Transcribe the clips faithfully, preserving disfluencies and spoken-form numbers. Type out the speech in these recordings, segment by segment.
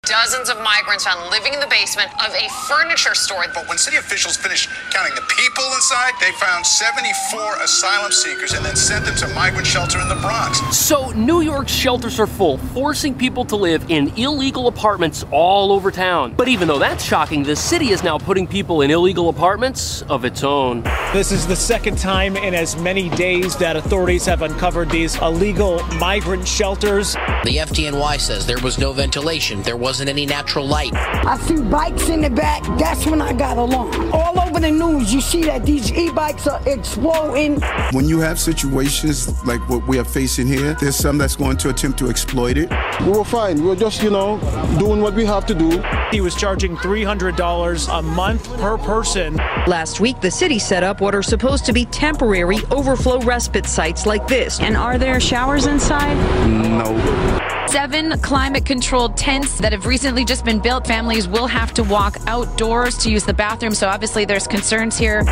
Dozens of migrants found living in the basement of a furniture store. But when city officials finished counting the people inside, they found seventy-four asylum seekers and then sent them to a migrant shelter in the Bronx. So New York's shelters are full, forcing people to live in illegal apartments all over town. But even though that's shocking, the city is now putting people in illegal apartments of its own. This is the second time in as many days that authorities have uncovered these illegal migrant shelters. The F D N Y says there was no ventilation, there wasn't any natural light. I see bikes in the back, that's when I got alarmed. All over the news, you see that these e-bikes are exploding. When you have situations like what we are facing here, there's some that's going to attempt to exploit it. We were fine. We were just, you know, doing what we have to do. He was charging three hundred dollars a month per person. Last week, the city set up what are supposed to be temporary overflow respite sites like this. And are there showers inside? No. Seven climate-controlled tents that have recently just been built. Families will have to walk outdoors to use the bathroom, so obviously there's concerns here.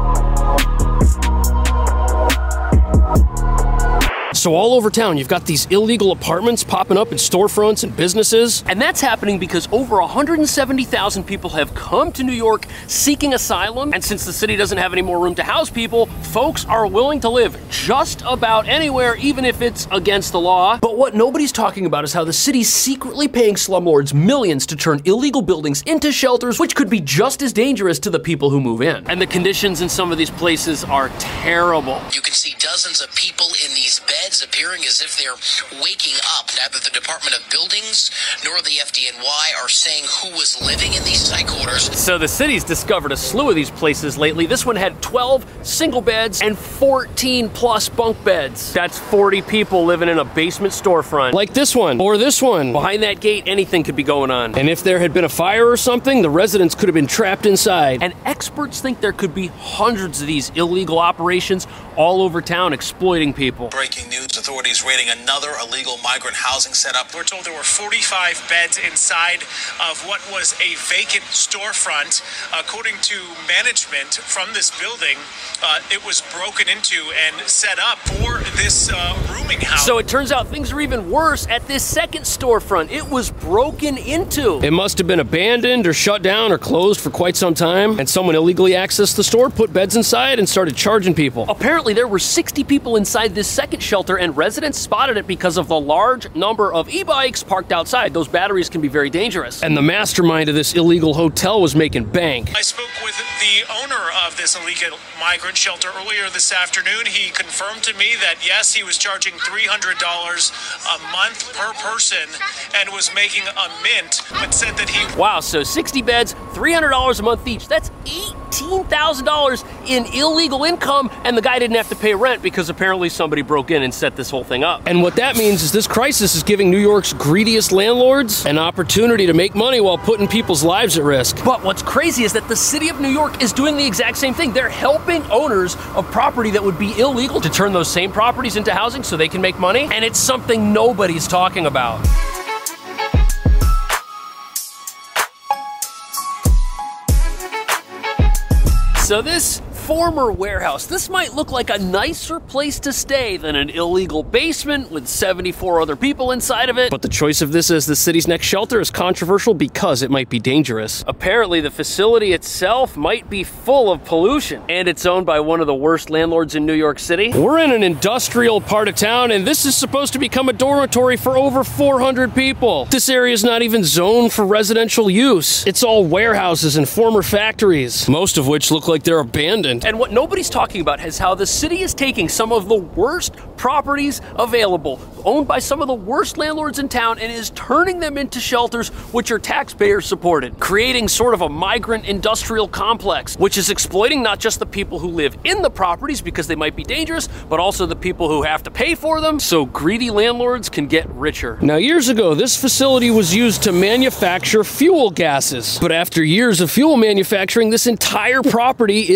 So all over town, you've got these illegal apartments popping up in storefronts and businesses. And that's happening because over one hundred seventy thousand people have come to New York seeking asylum. And since the city doesn't have any more room to house people, folks are willing to live just about anywhere, even if it's against the law. But what nobody's talking about is how the city's secretly paying slumlords millions to turn illegal buildings into shelters, which could be just as dangerous to the people who move in. And the conditions in some of these places are terrible. You can see dozens of people in these beds appearing as if they're waking up. Neither the Department of Buildings nor the F D N Y are saying who was living in these psych quarters. So the city's discovered a slew of these places lately. This one had twelve single beds and fourteen plus bunk beds. That's forty people living in a basement storefront. Like this one, or this one. Behind that gate, anything could be going on. And if there had been a fire or something, the residents could have been trapped inside. And experts think there could be hundreds of these illegal operations all over town exploiting people. Breaking news, authorities raiding another illegal migrant housing setup. We're told there were forty-five beds inside of what was a vacant storefront. According to management from this building, uh, it was broken into and set up for this uh, rooming house. So it turns out things are even worse at this second storefront. It was broken into. It must have been abandoned or shut down or closed for quite some time, and someone illegally accessed the store, put beds inside, and started charging people. Apparently there were sixty people inside this second shelter, and residents spotted it because of the large number of e-bikes parked outside. Those batteries can be very dangerous. And the mastermind of this illegal hotel was making bank. I spoke with the owner of this illegal migrant shelter earlier this afternoon. He confirmed to me that, yes, he was charging three hundred dollars a month per person and was making a mint, but said that he... Wow, so sixty beds, three hundred dollars a month each. That's eighteen thousand dollars in illegal income, and the guy didn't have to pay rent because apparently somebody broke in and set this whole thing up. And what that means is this crisis is giving New York's greediest landlords an opportunity to make money while putting people's lives at risk. But what's crazy is that the city of New York is doing the exact same thing. They're helping owners of property that would be illegal to turn those same properties into housing so they can make money, and it's something nobody's talking about. So this former warehouse, this might look like a nicer place to stay than an illegal basement with seventy-four other people inside of it. But the choice of this as the city's next shelter is controversial because it might be dangerous. Apparently, the facility itself might be full of pollution, and it's owned by one of the worst landlords in New York City. We're in an industrial part of town, and this is supposed to become a dormitory for over four hundred people. This area is not even zoned for residential use. It's all warehouses and former factories, most of which look like they're abandoned. And what nobody's talking about is how the city is taking some of the worst properties available, owned by some of the worst landlords in town, and is turning them into shelters which are taxpayer supported, creating sort of a migrant industrial complex, which is exploiting not just the people who live in the properties because they might be dangerous, but also the people who have to pay for them so greedy landlords can get richer. Now, years ago, this facility was used to manufacture fuel gases, but after years of fuel manufacturing, this entire property is polluted.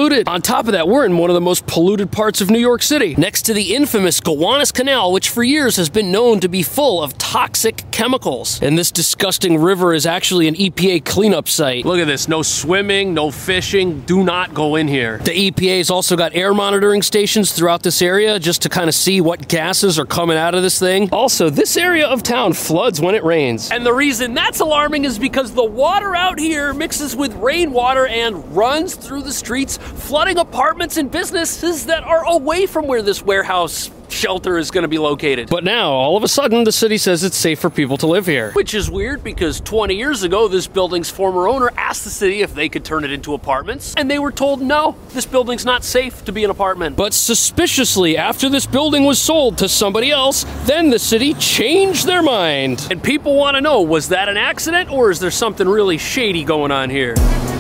polluted. On top of that, we're in one of the most polluted parts of New York City, next to the infamous Gowanus Canal, which for years has been known to be full of toxic chemicals. And this disgusting river is actually an E P A cleanup site. Look at this, no swimming, no fishing, do not go in here. The E P A's also got air monitoring stations throughout this area just to kind of see what gases are coming out of this thing. Also, this area of town floods when it rains. And the reason that's alarming is because the water out here mixes with rainwater and runs through the streets, flooding apartments and businesses that are away from where this warehouse shelter is going to be located. But now, all of a sudden, the city says it's safe for people to live here. Which is weird because twenty years ago, this building's former owner asked the city if they could turn it into apartments, and they were told, no, this building's not safe to be an apartment. But suspiciously, after this building was sold to somebody else, then the city changed their mind. And people want to know, was that an accident, or is there something really shady going on here?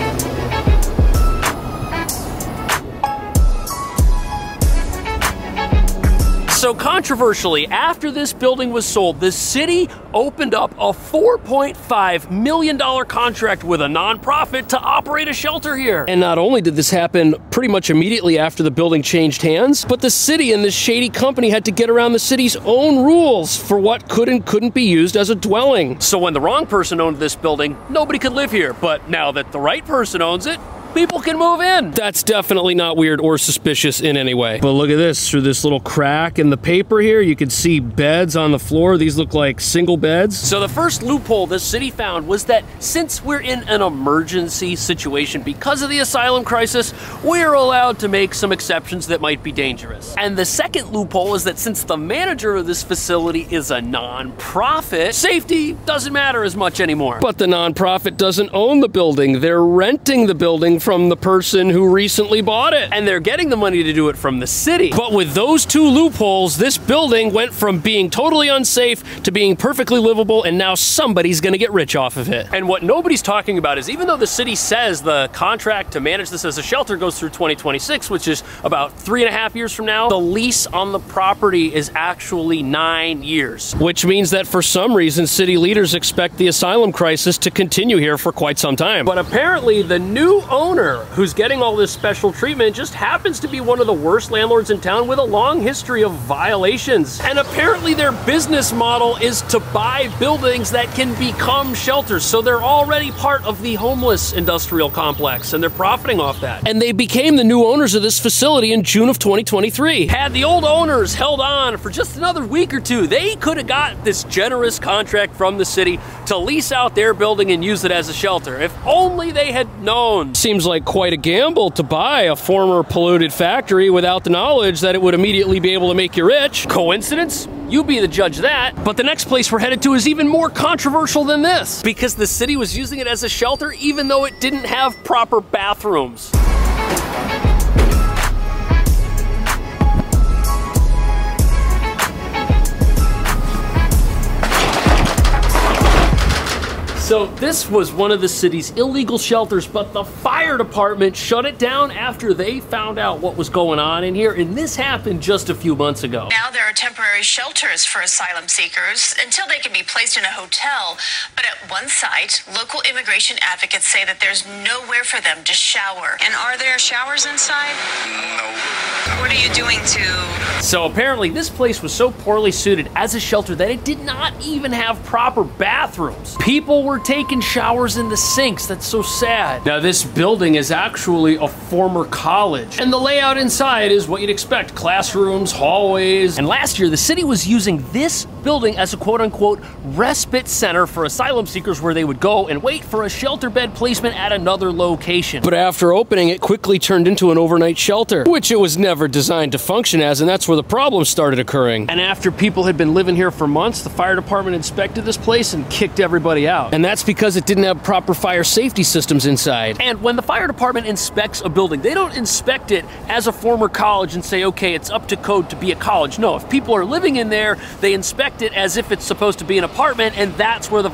So controversially, after this building was sold, the city opened up a four point five million dollar contract with a nonprofit to operate a shelter here. And not only did this happen pretty much immediately after the building changed hands, but the city and this shady company had to get around the city's own rules for what could and couldn't be used as a dwelling. So when the wrong person owned this building, nobody could live here. But now that the right person owns it, people can move in. That's definitely not weird or suspicious in any way. But look at this, through this little crack in the paper here, you can see beds on the floor. These look like single beds. So the first loophole the city found was that since we're in an emergency situation because of the asylum crisis, we're allowed to make some exceptions that might be dangerous. And the second loophole is that since the manager of this facility is a non-profit, safety doesn't matter as much anymore. But the non-profit doesn't own the building. They're renting the building from the person who recently bought it. And they're getting the money to do it from the city. But with those two loopholes, this building went from being totally unsafe to being perfectly livable, and now somebody's gonna get rich off of it. And what nobody's talking about is even though the city says the contract to manage this as a shelter goes through twenty twenty-six, which is about three and a half years from now, the lease on the property is actually nine years. Which means that for some reason, city leaders expect the asylum crisis to continue here for quite some time. But apparently the new owner who's getting all this special treatment just happens to be one of the worst landlords in town with a long history of violations. And apparently their business model is to buy buildings that can become shelters. So they're already part of the homeless industrial complex and they're profiting off that. And they became the new owners of this facility in June of twenty twenty-three. Had the old owners held on for just another week or two, they could have got this generous contract from the city to lease out their building and use it as a shelter. If only they had known. Seems like quite a gamble to buy a former polluted factory without the knowledge that it would immediately be able to make you rich. Coincidence? You be the judge of that. But the next place we're headed to is even more controversial than this, because the city was using it as a shelter even though it didn't have proper bathrooms. So this was one of the city's illegal shelters, but the fire department shut it down after they found out what was going on in here, and this happened just a few months ago. Now there are temporary shelters for asylum seekers until they can be placed in a hotel. But at one site, local immigration advocates say that there's nowhere for them to shower. And are there showers inside? No. What are you doing to... So apparently this place was so poorly suited as a shelter that it did not even have proper bathrooms. People were taking showers in the sinks. That's so sad. Now this building is actually a former college, and the layout inside is what you'd expect: classrooms, hallways. And last year the city was using this building as a quote-unquote respite center for asylum seekers, where they would go and wait for a shelter bed placement at another location. But after opening, it quickly turned into an overnight shelter, which it was never designed to function as, and that's where the problems started occurring. And after people had been living here for months, the fire department inspected this place and kicked everybody out. And that's because it didn't have proper fire safety systems inside. And when the fire department inspects a building, they don't inspect it as a former college and say, okay, it's up to code to be a college. No, if people are living in there, they inspect it as if it's supposed to be an apartment, and that's where the violation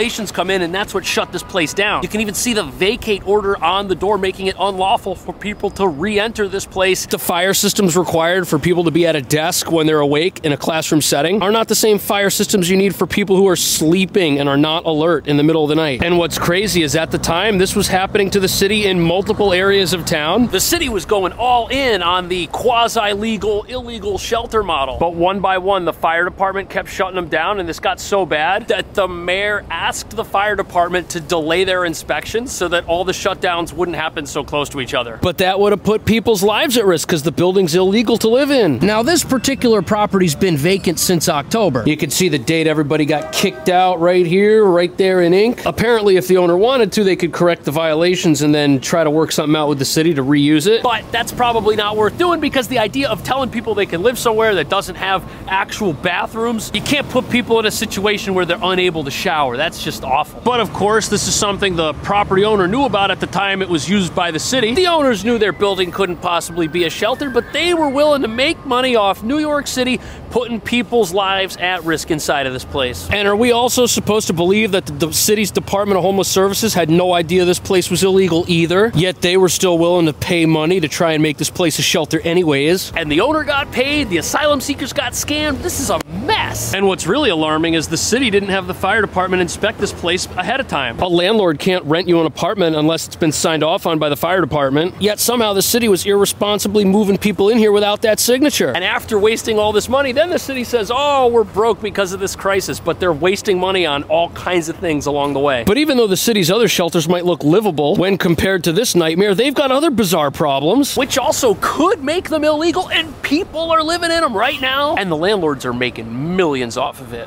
regulations come in, and that's what shut this place down. You can even see the vacate order on the door, making it unlawful for people to re-enter this place. The fire systems required for people to be at a desk when they're awake in a classroom setting are not the same fire systems you need for people who are sleeping and are not alert in the middle of the night. And what's crazy is at the time, this was happening to the city in multiple areas of town. The city was going all in on the quasi-legal, illegal shelter model. But one by one, the fire department kept shutting them down, and this got so bad that the mayor asked the fire department to delay their inspections so that all the shutdowns wouldn't happen so close to each other. But that would have put people's lives at risk because the building's illegal to live in. Now, this particular property's been vacant since October. You can see the date everybody got kicked out right here, right there in ink. Apparently, if the owner wanted to, they could correct the violations and then try to work something out with the city to reuse it. But that's probably not worth doing because the idea of telling people they can live somewhere that doesn't have actual bathrooms, you can't put people in a situation where they're unable to shower. That's just awful. But of course, this is something the property owner knew about at the time it was used by the city. The owners knew their building couldn't possibly be a shelter, but they were willing to make money off New York City putting people's lives at risk inside of this place. And are we also supposed to believe that the, the city's Department of Homeless Services had no idea this place was illegal either, yet they were still willing to pay money to try and make this place a shelter anyways? And the owner got paid, the asylum seekers got scammed. This is a mess. And what's really alarming is the city didn't have the fire department inspect this place ahead of time. A landlord can't rent you an apartment unless it's been signed off on by the fire department, yet somehow the city was irresponsibly moving people in here without that signature. And after wasting all this money, then the city says, oh, we're broke because of this crisis, but they're wasting money on all kinds of things along the way. But even though the city's other shelters might look livable when compared to this nightmare, they've got other bizarre problems, which also could make them illegal, and people are living in them right now, and the landlords are making millions off of it.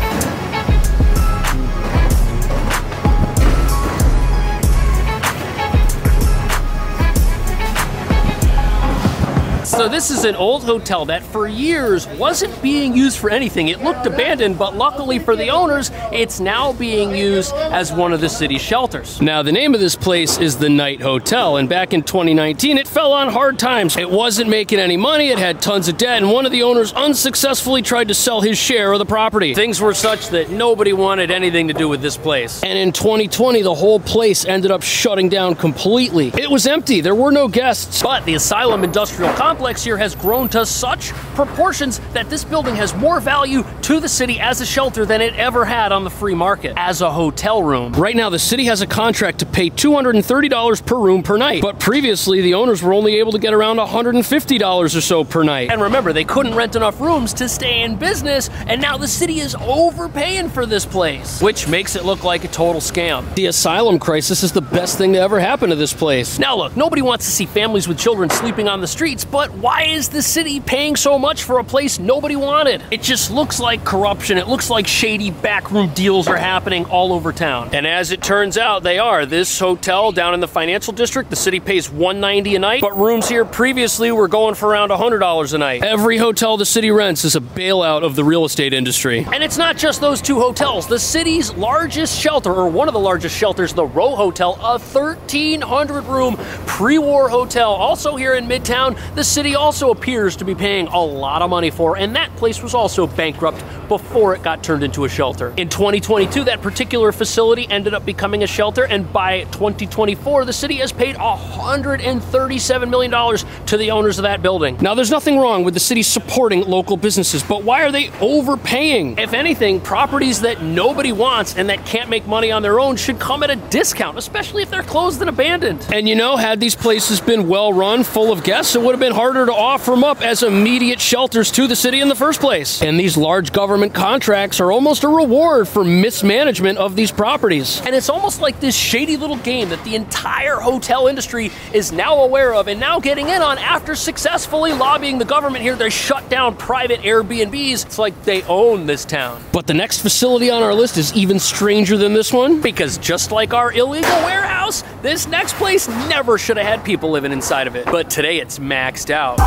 So this is an old hotel that for years wasn't being used for anything. It looked abandoned, but luckily for the owners, it's now being used as one of the city's shelters. Now, the name of this place is the Knight Hotel, and back in twenty nineteen, it fell on hard times. It wasn't making any money, it had tons of debt, and one of the owners unsuccessfully tried to sell his share of the property. Things were such that nobody wanted anything to do with this place. And in twenty twenty, the whole place ended up shutting down completely. It was empty, there were no guests, but the Asylum Industrial Complex here has grown to such proportions that this building has more value to the city as a shelter than it ever had on the free market as a hotel room. Right now, the city has a contract to pay two hundred thirty dollars per room per night, but previously the owners were only able to get around one hundred fifty dollars or so per night. And remember, they couldn't rent enough rooms to stay in business, and now the city is overpaying for this place, which makes it look like a total scam. The asylum crisis is the best thing to ever happen to this place. Now look, nobody wants to see families with children sleeping on the streets, but why is the city paying so much for a place nobody wanted? It just looks like corruption. It looks like shady backroom deals are happening all over town. And as it turns out, they are. This hotel down in the financial district, the city pays one hundred ninety dollars a night, but rooms here previously were going for around one hundred dollars a night. Every hotel the city rents is a bailout of the real estate industry. And it's not just those two hotels. The city's largest shelter, or one of the largest shelters, the Row Hotel, a thirteen hundred room pre-war hotel, also here in Midtown, the city also appears to be paying a lot of money for, and that place was also bankrupt before it got turned into a shelter. In twenty twenty-two, that particular facility ended up becoming a shelter, and by twenty twenty-four, the city has paid one hundred thirty-seven million dollars to the owners of that building. Now, there's nothing wrong with the city supporting local businesses, but why are they overpaying? If anything, properties that nobody wants and that can't make money on their own should come at a discount, especially if they're closed and abandoned. And you know, had these places been well run, full of guests, it would have been harder to offer them up as immediate shelters to the city in the first place. And these large government contracts are almost a reward for mismanagement of these properties. And it's almost like this shady little game that the entire hotel industry is now aware of and now getting in on after successfully lobbying the government here to shut down private Airbnbs. It's like they own this town. But the next facility on our list is even stranger than this one, because just like our illegal warehouse, this next place never should have had people living inside of it. But today it's maxed out.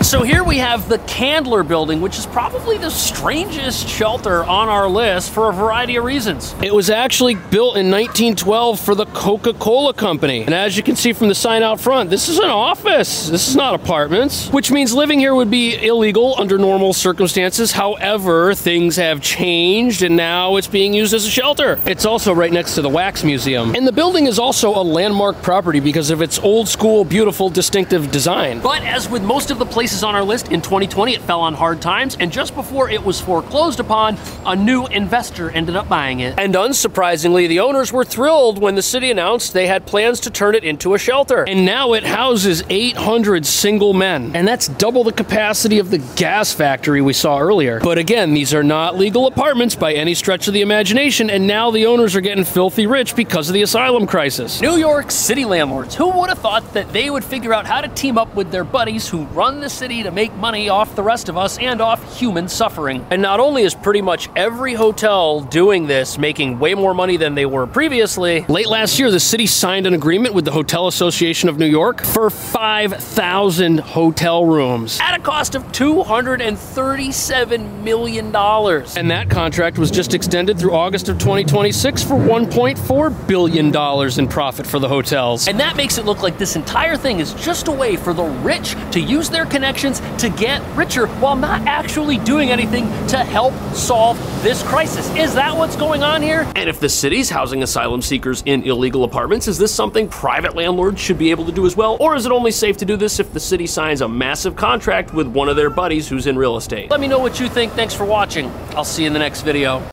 So here we have the Candler Building, which is probably the strangest shelter on our list for a variety of reasons. It was actually built in nineteen twelve for the Coca-Cola Company. And as you can see from the sign out front, this is an office. This is not apartments, which means living here would be illegal under normal circumstances. However, things have changed and now it's being used as a shelter. It's also right next to the Wax Museum. And the building is also a landmark property because of its old school, beautiful, distinctive design. But as with most of the places on our list, in twenty twenty it fell on hard times, and just before it was foreclosed upon, a new investor ended up buying it. And unsurprisingly, the owners were thrilled when the city announced they had plans to turn it into a shelter. And now it houses eight hundred single men. And that's double the capacity of the gas factory we saw earlier. But again, these are not legal apartments by any stretch of the imagination, and now the owners are getting filthy rich because of the asylum crisis. New York City landlords, who would have thought that they would figure out how to team up with their buddies who run the city to make money off the rest of us and off human suffering? And not only is pretty much every hotel doing this, making way more money than they were previously, late last year the city signed an agreement with the Hotel Association of New York for five thousand hotel rooms at a cost of two hundred thirty-seven million dollars. And that contract was just extended through August of twenty twenty-six for one point four billion dollars in profit for the hotels. And that makes it look like this entire thing is just a way for the rich to use their connections to get richer while not actually doing anything to help solve this crisis. Is that what's going on here? And if the city's housing asylum seekers in illegal apartments, is this something private landlords should be able to do as well? Or is it only safe to do this if the city signs a massive contract with one of their buddies who's in real estate? Let me know what you think. Thanks for watching. I'll see you in the next video.